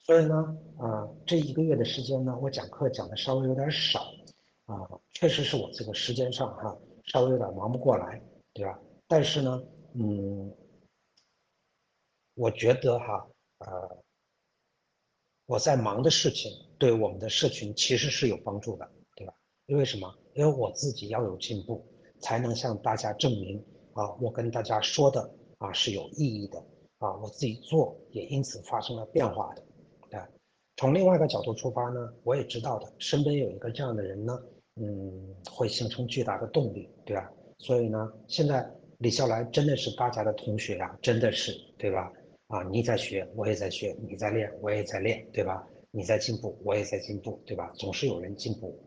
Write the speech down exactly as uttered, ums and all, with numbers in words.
所以呢，啊、这一个月的时间呢，我讲课讲的稍微有点少，啊、确实是我这个时间上哈、稍微有点忙不过来，对吧？但是呢，嗯，我觉得哈，呃，我在忙的事情对我们的社群其实是有帮助的，对吧？因为什么？因为我自己要有进步，才能向大家证明啊，我跟大家说的啊是有意义的啊，我自己做也因此发生了变化的。啊，从另外一个角度出发呢，我也知道的，身边有一个这样的人呢，嗯，会形成巨大的动力，对吧？所以呢，现在李笑来真的是大家的同学啊，真的是，对吧？啊，你在学，我也在学；你在练，我也在练，对吧？你在进步，我也在进步，对吧？总是有人进步